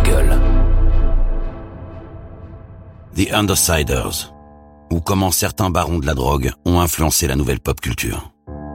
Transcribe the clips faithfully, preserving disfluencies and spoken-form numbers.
gueule. The Undersiders, ou comment certains barons de la drogue ont influencé la nouvelle pop culture.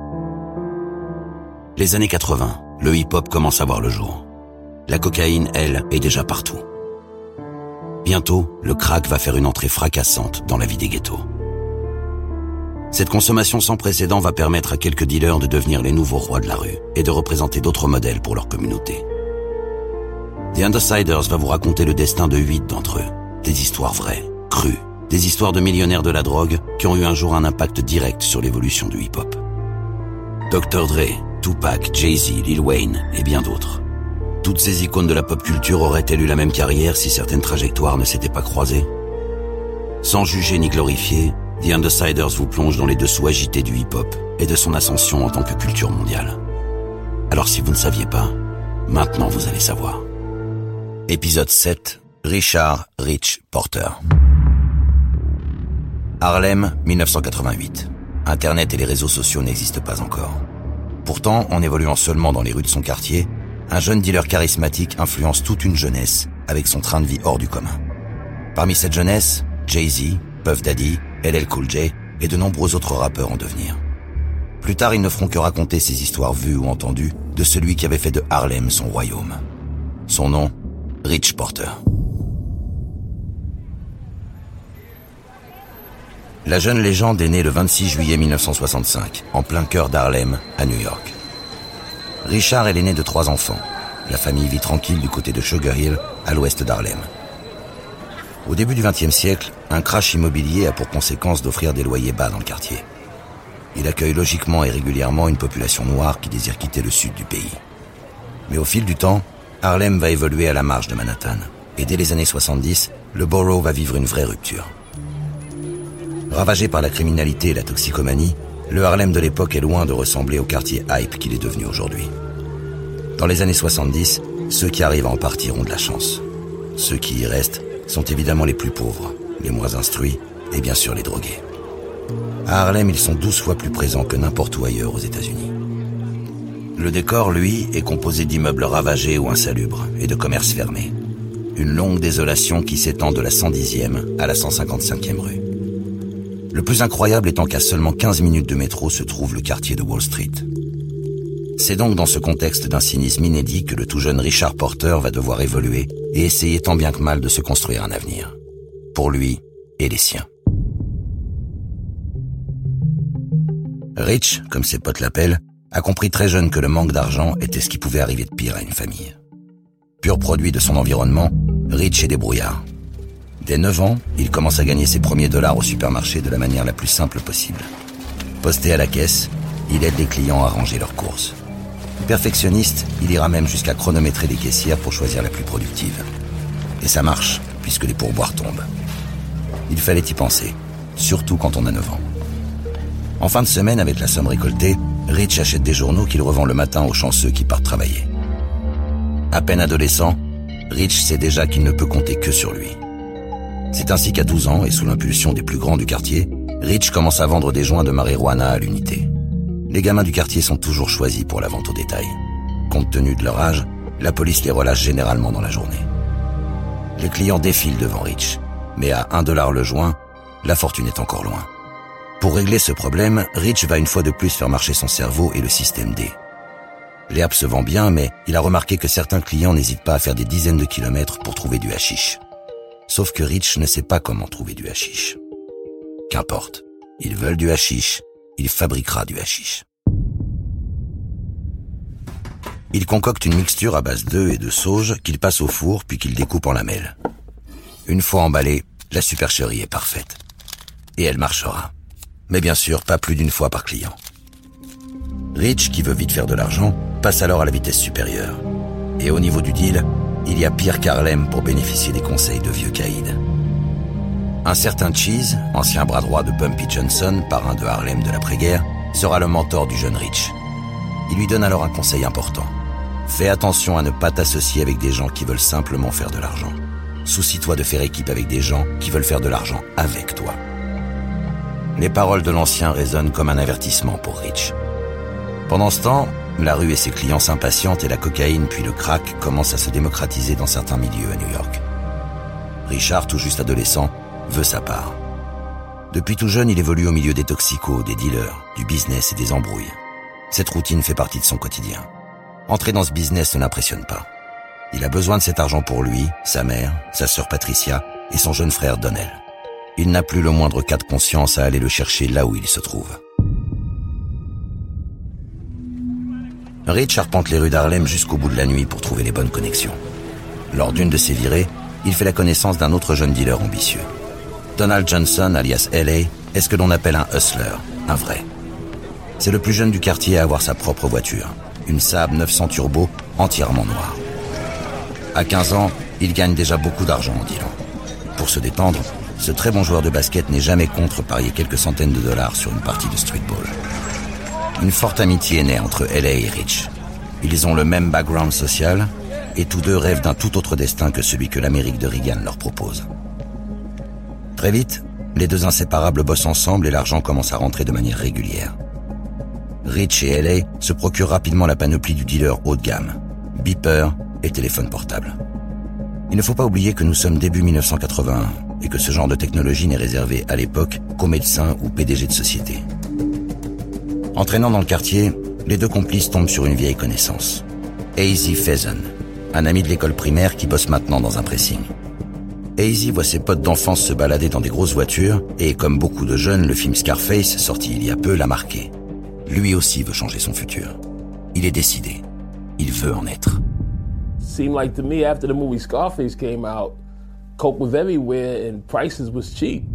Les années quatre-vingts, le hip-hop commence à voir le jour. La cocaïne, elle, est déjà partout. Bientôt, le crack va faire une entrée fracassante dans la vie des ghettos. Cette consommation sans précédent va permettre à quelques dealers de devenir les nouveaux rois de la rue et de représenter d'autres modèles pour leur communauté. The Undersiders va vous raconter le destin de huit d'entre eux. Des histoires vraies, crues, des histoires de millionnaires de la drogue qui ont eu un jour un impact direct sur l'évolution du hip-hop. docteur Dre, Tupac, Jay-Z, Lil Wayne et bien d'autres. Toutes ces icônes de la pop culture auraient-elles eu la même carrière si certaines trajectoires ne s'étaient pas croisées? Sans juger ni glorifier, The Undersiders vous plonge dans les dessous agités du hip-hop et de son ascension en tant que culture mondiale. Alors si vous ne saviez pas, maintenant vous allez savoir. Épisode sept, Richard Rich Porter. Harlem, dix-neuf cent quatre-vingt-huit. Internet et les réseaux sociaux n'existent pas encore. Pourtant, en évoluant seulement dans les rues de son quartier, un jeune dealer charismatique influence toute une jeunesse avec son train de vie hors du commun. Parmi cette jeunesse, Jay-Z, Puff Daddy, L L Cool J et de nombreux autres rappeurs en devenir. Plus tard, ils ne feront que raconter ces histoires vues ou entendues de celui qui avait fait de Harlem son royaume. Son nom, Rich Porter. La jeune légende est née le vingt-six juillet mille neuf cent soixante-cinq, en plein cœur d'Harlem, à New York. Richard est l'aîné de trois enfants. La famille vit tranquille du côté de Sugar Hill, à l'ouest d'Harlem. Au début du vingtième siècle, un crash immobilier a pour conséquence d'offrir des loyers bas dans le quartier. Il accueille logiquement et régulièrement une population noire qui désire quitter le sud du pays. Mais au fil du temps, Harlem va évoluer à la marge de Manhattan. Et dès les années soixante-dix, le borough va vivre une vraie rupture. Ravagé par la criminalité et la toxicomanie, le Harlem de l'époque est loin de ressembler au quartier hype qu'il est devenu aujourd'hui. Dans les années soixante-dix, ceux qui arrivent à en partir ont de la chance. Ceux qui y restent sont évidemment les plus pauvres, les moins instruits et bien sûr les drogués. À Harlem, ils sont douze fois plus présents que n'importe où ailleurs aux États-Unis. Le décor, lui, est composé d'immeubles ravagés ou insalubres et de commerces fermés. Une longue désolation qui s'étend de la cent dixième à la cent cinquante-cinquième rue. Le plus incroyable étant qu'à seulement quinze minutes de métro se trouve le quartier de Wall Street. C'est donc dans ce contexte d'un cynisme inédit que le tout jeune Richard Porter va devoir évoluer et essayer tant bien que mal de se construire un avenir. Pour lui et les siens. Rich, comme ses potes l'appellent, a compris très jeune que le manque d'argent était ce qui pouvait arriver de pire à une famille. Pur produit de son environnement, Rich est débrouillard. Dès neuf ans, il commence à gagner ses premiers dollars au supermarché de la manière la plus simple possible. Posté à la caisse, il aide les clients à ranger leurs courses. Perfectionniste, il ira même jusqu'à chronométrer les caissières pour choisir la plus productive. Et ça marche, puisque les pourboires tombent. Il fallait y penser, surtout quand on a neuf ans. En fin de semaine, avec la somme récoltée, Rich achète des journaux qu'il revend le matin aux chanceux qui partent travailler. À peine adolescent, Rich sait déjà qu'il ne peut compter que sur lui. C'est ainsi qu'à douze ans, et sous l'impulsion des plus grands du quartier, Rich commence à vendre des joints de marijuana à l'unité. Les gamins du quartier sont toujours choisis pour la vente au détail. Compte tenu de leur âge, la police les relâche généralement dans la journée. Les clients défilent devant Rich, mais à un dollar le joint, la fortune est encore loin. Pour régler ce problème, Rich va une fois de plus faire marcher son cerveau et le système D. L'herbe se vend bien, mais il a remarqué que certains clients n'hésitent pas à faire des dizaines de kilomètres pour trouver du hashish. Sauf que Rich ne sait pas comment trouver du hashish. Qu'importe, ils veulent du hashish, il fabriquera du hashish. Il concocte une mixture à base d'œufs et de sauge qu'il passe au four puis qu'il découpe en lamelles. Une fois emballée, la supercherie est parfaite. Et elle marchera. Mais bien sûr, pas plus d'une fois par client. Rich, qui veut vite faire de l'argent, passe alors à la vitesse supérieure. Et au niveau du deal, il y a pire qu'Harlem pour bénéficier des conseils de vieux caïds. Un certain Cheese, ancien bras droit de Bumpy Johnson, parrain de Harlem de l'après-guerre, sera le mentor du jeune Rich. Il lui donne alors un conseil important. Fais attention à ne pas t'associer avec des gens qui veulent simplement faire de l'argent. Soucie-toi de faire équipe avec des gens qui veulent faire de l'argent avec toi. Les paroles de l'ancien résonnent comme un avertissement pour Rich. Pendant ce temps, la rue et ses clients s'impatientent et la cocaïne puis le crack commencent à se démocratiser dans certains milieux à New York. Richard, tout juste adolescent, veut sa part. Depuis tout jeune, il évolue au milieu des toxicos, des dealers, du business et des embrouilles. Cette routine fait partie de son quotidien. Entrer dans ce business ne l'impressionne pas. Il a besoin de cet argent pour lui, sa mère, sa sœur Patricia et son jeune frère Donnell. Il n'a plus le moindre cas de conscience à aller le chercher là où il se trouve. Rich arpente les rues d'Harlem jusqu'au bout de la nuit pour trouver les bonnes connexions. Lors d'une de ses virées, il fait la connaissance d'un autre jeune dealer ambitieux. Donald Johnson, alias L A, est ce que l'on appelle un hustler, un vrai. C'est le plus jeune du quartier à avoir sa propre voiture, une Saab neuf cents Turbo entièrement noire. À quinze ans, il gagne déjà beaucoup d'argent en dealant. Pour se détendre, ce très bon joueur de basket n'est jamais contre parier quelques centaines de dollars sur une partie de streetball. Une forte amitié est née entre L A et Rich. Ils ont le même background social et tous deux rêvent d'un tout autre destin que celui que l'Amérique de Reagan leur propose. Très vite, les deux inséparables bossent ensemble et l'argent commence à rentrer de manière régulière. Rich et L A se procurent rapidement la panoplie du dealer haut de gamme, beeper et téléphone portable. Il ne faut pas oublier que nous sommes début mille neuf cent quatre-vingt-un et que ce genre de technologie n'est réservé à l'époque qu'aux médecins ou P D G de société. Entraînant dans le quartier, les deux complices tombent sur une vieille connaissance. Hazy Faison, un ami de l'école primaire qui bosse maintenant dans un pressing. Hazy voit ses potes d'enfance se balader dans des grosses voitures et, comme beaucoup de jeunes, le film Scarface, sorti il y a peu, l'a marqué. Lui aussi veut changer son futur. Il est décidé. Il veut en être. Seemed like to me after the movie Scarface came out, coke was everywhere and prices was cheap.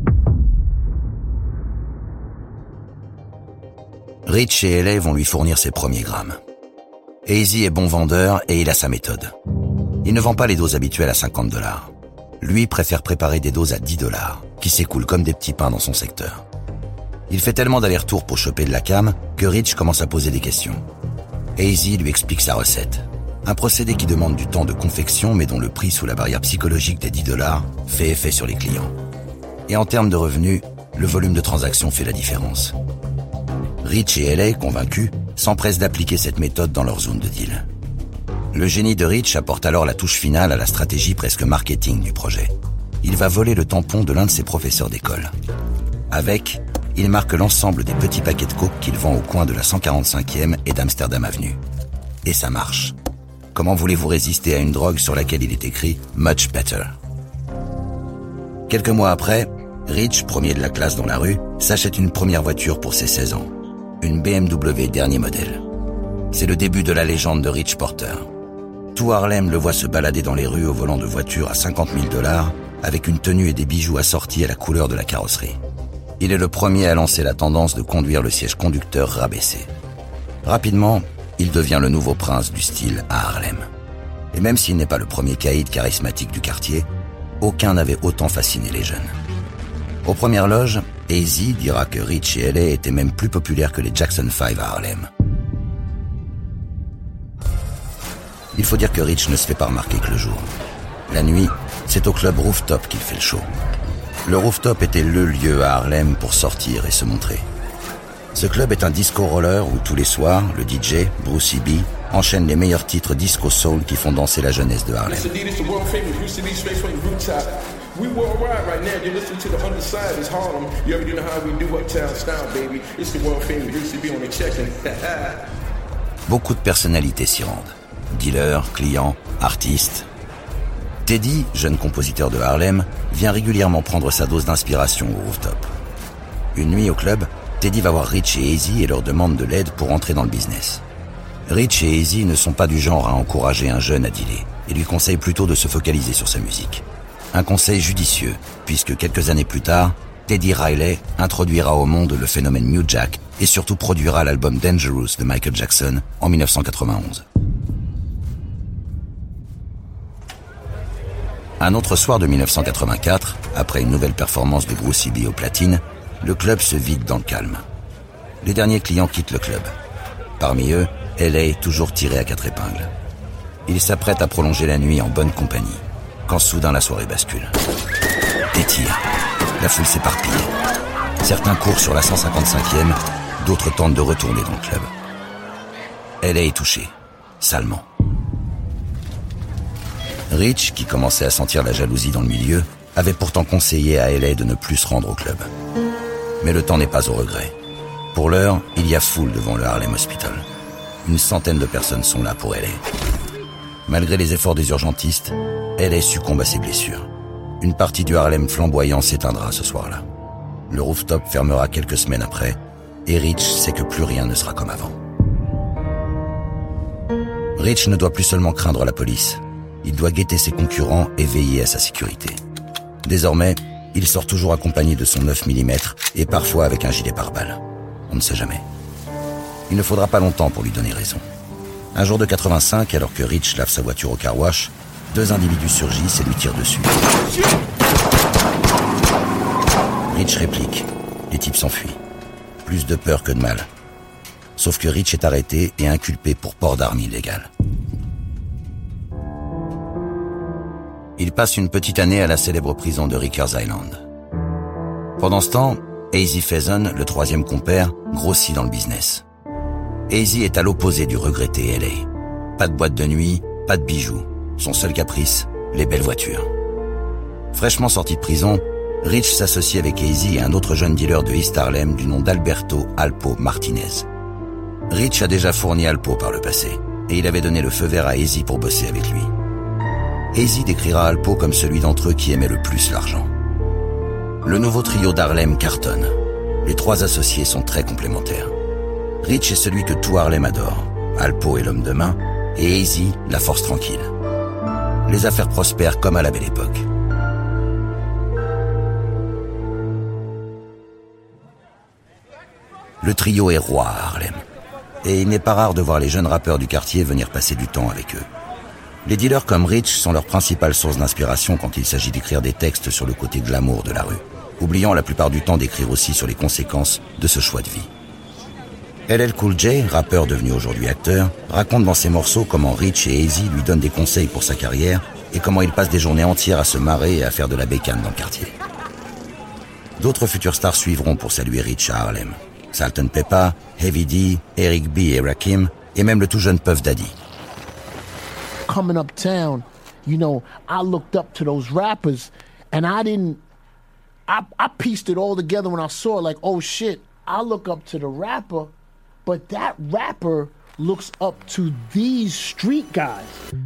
Rich et L A vont lui fournir ses premiers grammes. Hazy est bon vendeur et il a sa méthode. Il ne vend pas les doses habituelles à cinquante dollars. Lui préfère préparer des doses à dix dollars, qui s'écoulent comme des petits pains dans son secteur. Il fait tellement d'allers-retours pour choper de la cam que Rich commence à poser des questions. Hazy lui explique sa recette. Un procédé qui demande du temps de confection mais dont le prix sous la barrière psychologique des dix dollars fait effet sur les clients. Et en termes de revenus, le volume de transactions fait la différence. Rich et L A, convaincus, s'empressent d'appliquer cette méthode dans leur zone de deal. Le génie de Rich apporte alors la touche finale à la stratégie presque marketing du projet. Il va voler le tampon de l'un de ses professeurs d'école. Avec, il marque l'ensemble des petits paquets de coke qu'il vend au coin de la cent quarante-cinquième et d'Amsterdam Avenue. Et ça marche. Comment voulez-vous résister à une drogue sur laquelle il est écrit « Much better ». Quelques mois après, Rich, premier de la classe dans la rue, s'achète une première voiture pour ses seize ans. Une B M W dernier modèle. C'est le début de la légende de Rich Porter. Tout Harlem le voit se balader dans les rues au volant de voiture à cinquante mille dollars avec une tenue et des bijoux assortis à la couleur de la carrosserie. Il est le premier à lancer la tendance de conduire le siège conducteur rabaissé. Rapidement, il devient le nouveau prince du style à Harlem. Et même s'il n'est pas le premier caïd charismatique du quartier, aucun n'avait autant fasciné les jeunes. Aux premières loges, Hazy dira que Rich et L A étaient même plus populaires que les Jackson five à Harlem. Il faut dire que Rich ne se fait pas remarquer que le jour. La nuit, c'est au club Rooftop qu'il fait le show. Le Rooftop était le lieu à Harlem pour sortir et se montrer. Ce club est un disco roller où tous les soirs, le D J, Brucey B, enchaîne les meilleurs titres disco soul qui font danser la jeunesse de Harlem. We worldwide right now. You're listening to the other side. It's Harlem. You already know how we do uptown style, baby. It's the world famous. Used to be on the check-in. Beaucoup de personnalités s'y rendent. Dealers, clients, artistes. Teddy, jeune compositeur de Harlem, vient régulièrement prendre sa dose d'inspiration au Rooftop. Une nuit au club, Teddy va voir Rich et Hazy et leur demande de l'aide pour entrer dans le business. Rich et Hazy ne sont pas du genre à encourager un jeune à dealer et lui conseillent plutôt de se focaliser sur sa musique. Un conseil judicieux, puisque quelques années plus tard, Teddy Riley introduira au monde le phénomène New Jack et surtout produira l'album Dangerous de Michael Jackson en mille neuf cent quatre-vingt-onze. Un autre soir de mille neuf cent quatre-vingt-quatre, après une nouvelle performance de Brucey B au platine, le club se vide dans le calme. Les derniers clients quittent le club. Parmi eux, L A toujours tiré à quatre épingles. Il s'apprête à prolonger la nuit en bonne compagnie, quand soudain la soirée bascule. Des tirs. La foule s'éparpille. Certains courent sur la cent cinquante-cinquième, d'autres tentent de retourner dans le club. L A est touchée, salement. Rich, qui commençait à sentir la jalousie dans le milieu, avait pourtant conseillé à L A de ne plus se rendre au club. Mais le temps n'est pas au regret. Pour l'heure, il y a foule devant le Harlem Hospital. Une centaine de personnes sont là pour L A. Malgré les efforts des urgentistes, L A succombe à ses blessures. Une partie du Harlem flamboyant s'éteindra ce soir-là. Le rooftop fermera quelques semaines après, et Rich sait que plus rien ne sera comme avant. Rich ne doit plus seulement craindre la police. Il doit guetter ses concurrents et veiller à sa sécurité. Désormais, il sort toujours accompagné de son neuf millimètres et parfois avec un gilet pare-balles. On ne sait jamais. Il ne faudra pas longtemps pour lui donner raison. Un jour de quatre-vingt-cinq, alors que Rich lave sa voiture au car wash, deux individus surgissent et lui tirent dessus. Rich réplique. Les types s'enfuient. Plus de peur que de mal. Sauf que Rich est arrêté et inculpé pour port d'armes illégales. Il passe une petite année à la célèbre prison de Rikers Island. Pendant ce temps, Easy Faison, le troisième compère, grossit dans le business. Easy est à l'opposé du regretté L A. Pas de boîte de nuit, pas de bijoux. Son seul caprice, les belles voitures. Fraîchement sorti de prison, Rich s'associe avec Easy et un autre jeune dealer de East Harlem du nom d'Alberto Alpo Martinez. Rich a déjà fourni Alpo par le passé, et il avait donné le feu vert à Easy pour bosser avec lui. Easy décrira Alpo comme celui d'entre eux qui aimait le plus l'argent. Le nouveau trio d'Harlem cartonne. Les trois associés sont très complémentaires. Rich est celui que tout Harlem adore. Alpo est l'homme de main, et Easy, la force tranquille. Les affaires prospèrent comme à la belle époque. Le trio est roi à Harlem. Et il n'est pas rare de voir les jeunes rappeurs du quartier venir passer du temps avec eux. Les dealers comme Rich sont leur principale source d'inspiration quand il s'agit d'écrire des textes sur le côté glamour de la rue, oubliant la plupart du temps d'écrire aussi sur les conséquences de ce choix de vie. L L Cool J, rappeur devenu aujourd'hui acteur, raconte dans ses morceaux comment Rich et Easy lui donnent des conseils pour sa carrière et comment il passe des journées entières à se marrer et à faire de la bécane dans le quartier. D'autres futurs stars suivront pour saluer Rich à Harlem. Salt and Peppa, Heavy D, Eric B et Rakim, et même le tout jeune Puff Daddy. Coming uptown, you know, I looked up to those rappers, and I didn't, I, I pieced it all together when I saw it, like, oh shit, I look up to the rapper, but that rapper looks up to these street guys.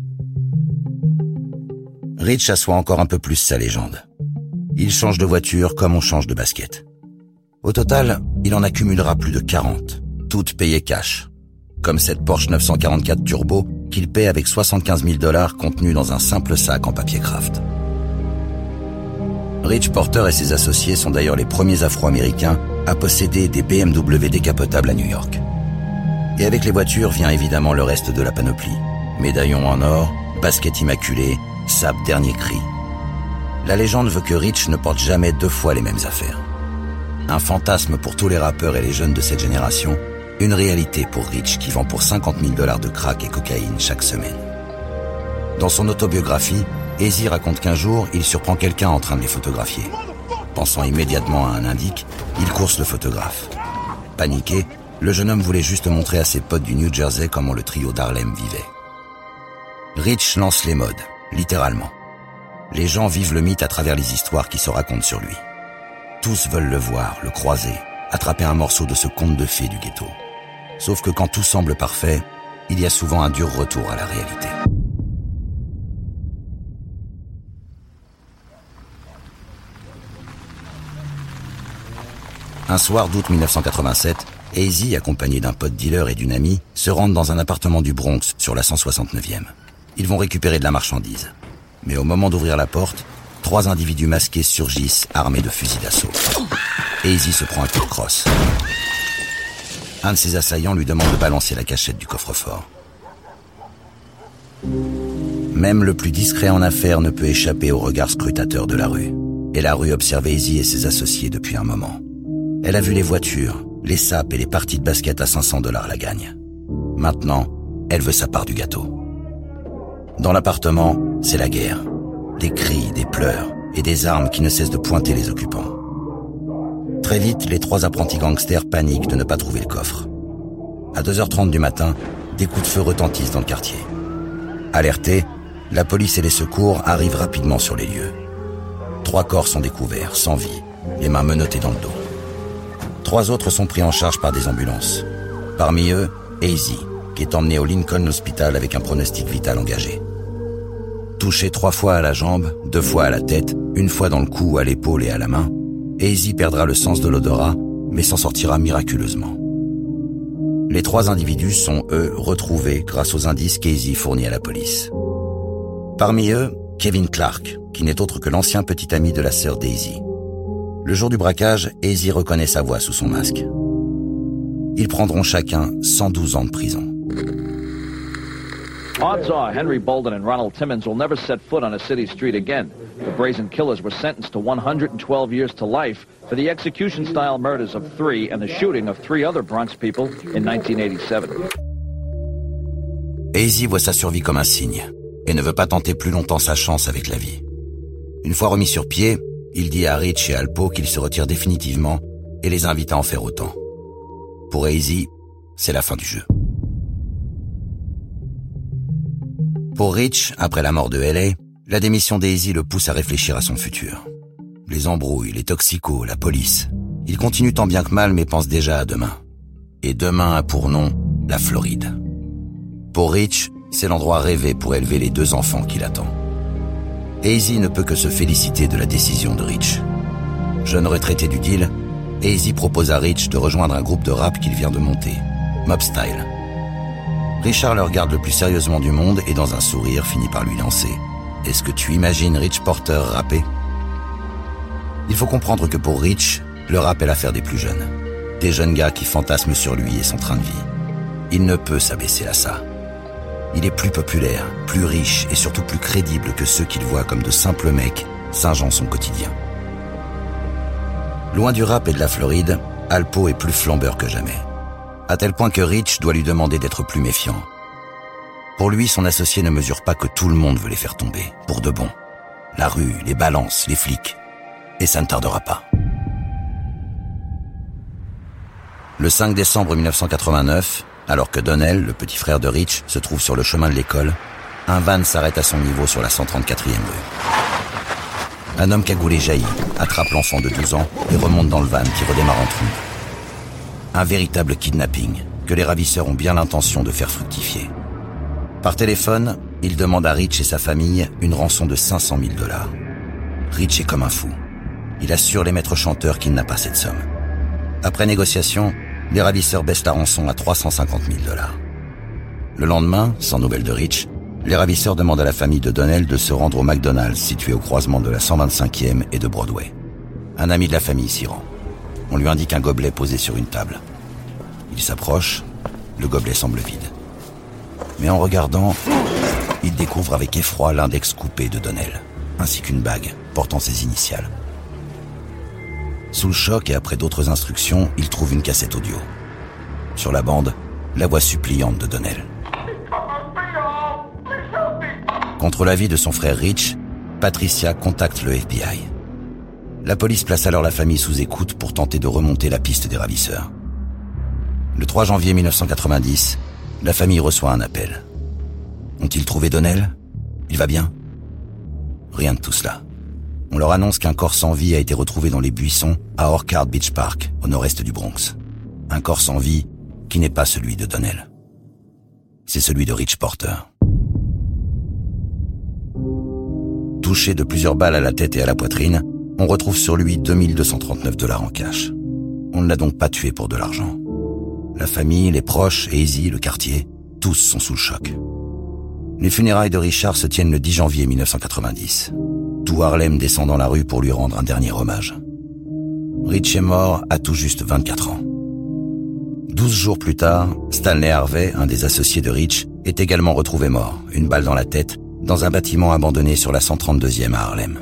Rich assoit encore un peu plus sa légende. Il change de voiture comme on change de basket. Au total, il en accumulera plus de quarante, toutes payées cash. Comme cette Porsche neuf cent quarante-quatre Turbo qu'il paie avec soixante-quinze mille dollars contenus dans un simple sac en papier craft. Rich Porter et ses associés sont d'ailleurs les premiers Afro-Américains à posséder des B M W décapotables à New York. Et avec les voitures vient évidemment le reste de la panoplie. Médaillons en or, basket immaculé, sable dernier cri. La légende veut que Rich ne porte jamais deux fois les mêmes affaires. Un fantasme pour tous les rappeurs et les jeunes de cette génération, une réalité pour Rich qui vend pour cinquante mille dollars de crack et cocaïne chaque semaine. Dans son autobiographie, Easy raconte qu'un jour, il surprend quelqu'un en train de les photographier. Pensant immédiatement à un indique, il course le photographe. Paniqué, le jeune homme voulait juste montrer à ses potes du New Jersey comment le trio d'Harlem vivait. Rich lance les modes, littéralement. Les gens vivent le mythe à travers les histoires qui se racontent sur lui. Tous veulent le voir, le croiser, attraper un morceau de ce conte de fées du ghetto. Sauf que quand tout semble parfait, il y a souvent un dur retour à la réalité. Un soir d'août mille neuf cent quatre-vingt-sept, Easy, accompagné d'un pote dealer et d'une amie, se rendent dans un appartement du Bronx sur la cent soixante-neuvième. Ils vont récupérer de la marchandise. Mais au moment d'ouvrir la porte, trois individus masqués surgissent, armés de fusils d'assaut. Easy se prend un coup de crosse. Un de ses assaillants lui demande de balancer la cachette du coffre-fort. Même le plus discret en affaires ne peut échapper au regard scrutateur de la rue. Et la rue observe Easy et ses associés depuis un moment. Elle a vu les voitures, les sapes et les parties de basket à cinq cents dollars la gagne. Maintenant, elle veut sa part du gâteau. Dans l'appartement, c'est la guerre. Des cris, des pleurs et des armes qui ne cessent de pointer les occupants. Très vite, les trois apprentis gangsters paniquent de ne pas trouver le coffre. À deux heures trente du matin, des coups de feu retentissent dans le quartier. Alertés, la police et les secours arrivent rapidement sur les lieux. Trois corps sont découverts, sans vie, les mains menottées dans le dos. Trois autres sont pris en charge par des ambulances. Parmi eux, Easy, qui est emmené au Lincoln Hospital avec un pronostic vital engagé. Touché trois fois à la jambe, deux fois à la tête, une fois dans le cou, à l'épaule et à la main, Easy perdra le sens de l'odorat, mais s'en sortira miraculeusement. Les trois individus sont, eux, retrouvés grâce aux indices qu'Easy fournit à la police. Parmi eux, Kevin Clark, qui n'est autre que l'ancien petit ami de la sœur Daisy. Le jour du braquage, Easy reconnaît sa voix sous son masque. Ils prendront chacun cent douze ans de prison. Odds are Henry Bolden and Ronald Timmons will never set foot on a city street again. The brazen killers were sentenced to one hundred twelve years to life for the execution-style murders of three and the shooting of three other Bronx people in nineteen eighty-seven. Easy voit sa survie comme un signe et ne veut pas tenter plus longtemps sa chance avec la vie. Une fois remis sur pied, il dit à Rich et Alpo qu'il se retire définitivement et les invite à en faire autant. Pour Easy, c'est la fin du jeu. Pour Rich, après la mort de L A, la démission d'Easy le pousse à réfléchir à son futur. Les embrouilles, les toxicos, la police. Il continue tant bien que mal mais pense déjà à demain. Et demain a pour nom la Floride. Pour Rich, c'est l'endroit rêvé pour élever les deux enfants qu'il attend. Easy ne peut que se féliciter de la décision de Rich. Jeune retraité du deal, Easy propose à Rich de rejoindre un groupe de rap qu'il vient de monter, Mob Style. Richard le regarde le plus sérieusement du monde et dans un sourire finit par lui lancer « Est-ce que tu imagines Rich Porter rapper ?» Il faut comprendre que pour Rich, le rap est l'affaire des plus jeunes. Des jeunes gars qui fantasment sur lui et son train de vie. Il ne peut s'abaisser à ça. Il est plus populaire, plus riche et surtout plus crédible que ceux qu'il voit comme de simples mecs singeant son quotidien. Loin du rap et de la Floride, Alpo est plus flambeur que jamais. À tel point que Rich doit lui demander d'être plus méfiant. Pour lui, son associé ne mesure pas que tout le monde veut les faire tomber, pour de bon. La rue, les balances, les flics. Et ça ne tardera pas. Le cinq décembre mille neuf cent quatre-vingt-neuf, alors que Donnell, le petit frère de Rich, se trouve sur le chemin de l'école, un van s'arrête à son niveau sur la cent trente-quatrième rue. Un homme cagoulé jaillit, attrape l'enfant de douze ans et remonte dans le van qui redémarre en trombe. Un véritable kidnapping que les ravisseurs ont bien l'intention de faire fructifier. Par téléphone, il demande à Rich et sa famille une rançon de cinq cent mille dollars. Rich est comme un fou. Il assure les maîtres chanteurs qu'il n'a pas cette somme. Après négociation, les ravisseurs baissent la rançon à trois cent cinquante mille dollars. Le lendemain, sans nouvelles de Rich, les ravisseurs demandent à la famille de Donnell de se rendre au McDonald's situé au croisement de la cent vingt-cinquième et de Broadway. Un ami de la famille s'y rend. On lui indique un gobelet posé sur une table. Il s'approche, le gobelet semble vide. Mais en regardant, il découvre avec effroi l'index coupé de Donnell, ainsi qu'une bague portant ses initiales. Sous le choc et après d'autres instructions, il trouve une cassette audio. Sur la bande, la voix suppliante de Donnell. Contre l'avis de son frère Rich, Patricia contacte le F B I. La police place alors la famille sous écoute pour tenter de remonter la piste des ravisseurs. Le trois janvier mille neuf cent quatre-vingt-dix, la famille reçoit un appel. Ont-ils trouvé Donnell ? Il va bien ? Rien de tout cela. On leur annonce qu'un corps sans vie a été retrouvé dans les buissons à Orchard Beach Park, au nord-est du Bronx. Un corps sans vie qui n'est pas celui de Donnell. C'est celui de Rich Porter. Touché de plusieurs balles à la tête et à la poitrine, on retrouve sur lui deux mille deux cent trente-neuf dollars en cash. On ne l'a donc pas tué pour de l'argent. La famille, les proches, Easy, le quartier, tous sont sous le choc. Les funérailles de Richard se tiennent le dix janvier mille neuf cent quatre-vingt-dix. Tout Harlem descend dans la rue pour lui rendre un dernier hommage. Rich est mort à tout juste vingt-quatre ans. Douze jours plus tard, Stanley Harvey, un des associés de Rich, est également retrouvé mort, une balle dans la tête, dans un bâtiment abandonné sur la cent trente-deuxième à Harlem.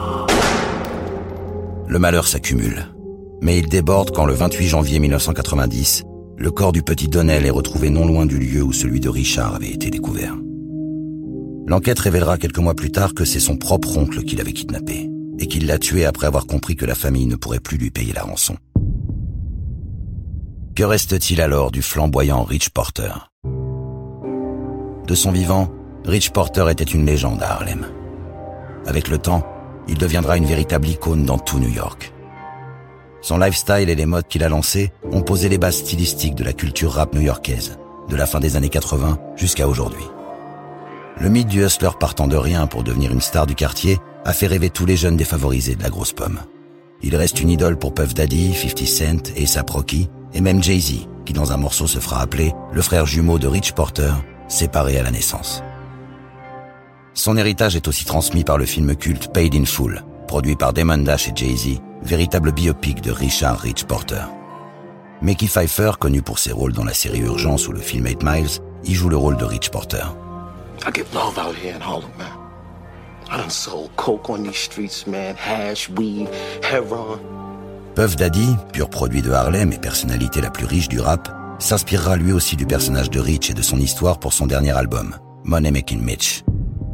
Le malheur s'accumule, mais il déborde quand le vingt-huit janvier mille neuf cent quatre-vingt-dix, le corps du petit Donnell est retrouvé non loin du lieu où celui de Richard avait été découvert. L'enquête révélera quelques mois plus tard que c'est son propre oncle qui l'avait kidnappé et qu'il l'a tué après avoir compris que la famille ne pourrait plus lui payer la rançon. Que reste-t-il alors du flamboyant Rich Porter ? De son vivant, Rich Porter était une légende à Harlem. Avec le temps, il deviendra une véritable icône dans tout New York. Son lifestyle et les modes qu'il a lancés ont posé les bases stylistiques de la culture rap new-yorkaise, de la fin des années quatre-vingts jusqu'à aujourd'hui. Le mythe du hustler partant de rien pour devenir une star du quartier a fait rêver tous les jeunes défavorisés de la grosse pomme. Il reste une idole pour Puff Daddy, fifty Cent, A$AP Rocky et même Jay-Z, qui dans un morceau se fera appeler le frère jumeau de Rich Porter, séparé à la naissance. Son héritage est aussi transmis par le film culte Paid in Full, produit par Damon Dash et Jay-Z, véritable biopic de Richard Rich Porter. Mickey Pfeiffer, connu pour ses rôles dans la série Urgence ou le film Eight Miles, y joue le rôle de Rich Porter. I get love out here in Harlem, man. I done sold coke on these streets, man. Hash, weed, heroin. Puff Daddy, pur produit de Harlem et personnalité la plus riche du rap, s'inspirera lui aussi du personnage de Rich et de son histoire pour son dernier album, Money Making Mitch.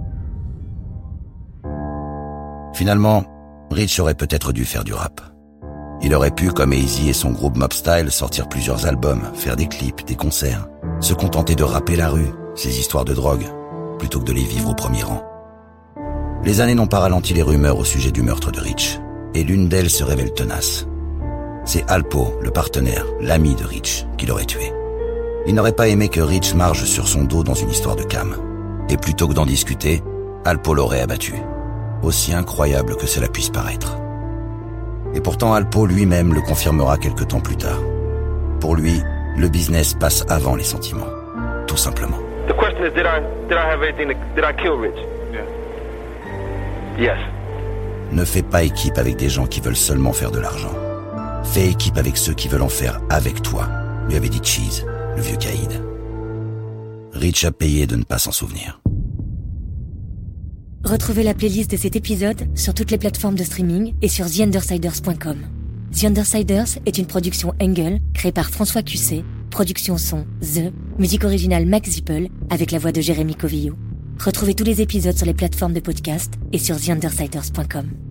Finalement, Rich aurait peut-être dû faire du rap. Il aurait pu, comme A-Z et son groupe Mob Style, sortir plusieurs albums, faire des clips, des concerts, se contenter de rapper la rue, ses histoires de drogue, plutôt que de les vivre au premier rang. Les années n'ont pas ralenti les rumeurs au sujet du meurtre de Rich, et l'une d'elles se révèle tenace. C'est Alpo, le partenaire, l'ami de Rich, qui l'aurait tué. Il n'aurait pas aimé que Rich marche sur son dos dans une histoire de cam. Et plutôt que d'en discuter, Alpo l'aurait abattu. Aussi incroyable que cela puisse paraître. Et pourtant Alpo lui-même le confirmera quelque temps plus tard. Pour lui, le business passe avant les sentiments. Tout simplement. The question is, did I, did I have anything to, did I kill Rich? Yeah. Yes. Ne fais pas équipe avec des gens qui veulent seulement faire de l'argent. Fais équipe avec ceux qui veulent en faire avec toi, lui avait dit Cheese, le vieux caïd. Rich a payé de ne pas s'en souvenir. Retrouvez la playlist de cet épisode sur toutes les plateformes de streaming et sur the undersiders point com. The Undersiders est une production Engel, créée par François Cusset, production son The, musique originale Max Zippel, avec la voix de Jérémy Covillo. Retrouvez tous les épisodes sur les plateformes de podcast et sur the undersiders point com.